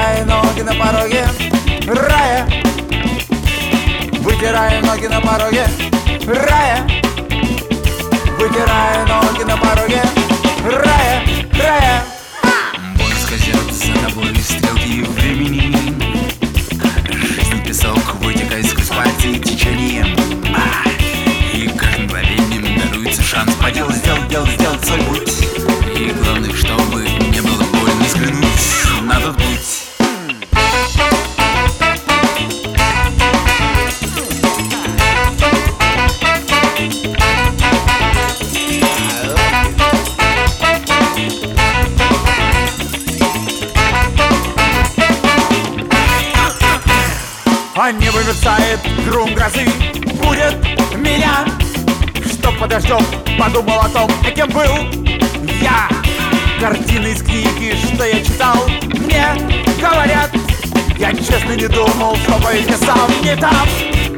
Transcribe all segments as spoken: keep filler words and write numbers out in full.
Вытирая ноги на пороге рая, вытирая ноги на пороге рая, вытирая ноги на пороге рая, рая. Бой скользят за тобой стрелки времени. Жизнь песок вытекает сквозь пальцы течением. А, и каждым мгновением даруется шанс поделать, сделать, делать, сделать свой путь. И главное, чтобы не было больно взглянуть на тот путь. А небо мерцает, гром грозы будет меня. Что подождем, подумал о том, а кем был я. Картины из книги, что я читал, мне говорят. Я честно не думал, что быть я сам не там.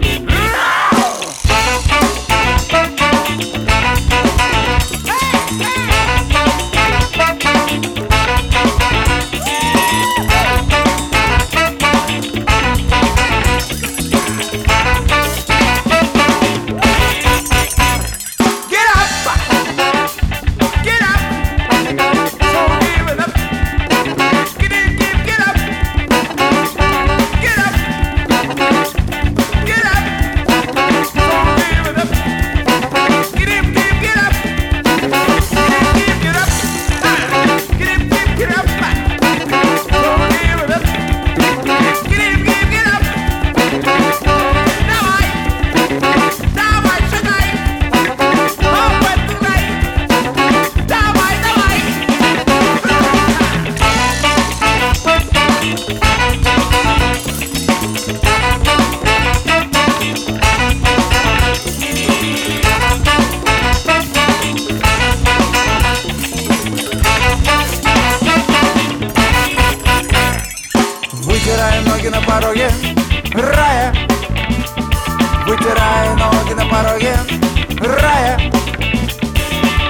Вытирая ноги на пороге рая, вытирая ноги на пороге рая,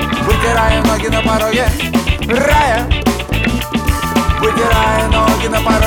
вытирая ноги на пороге рая, вытирая ноги на пороге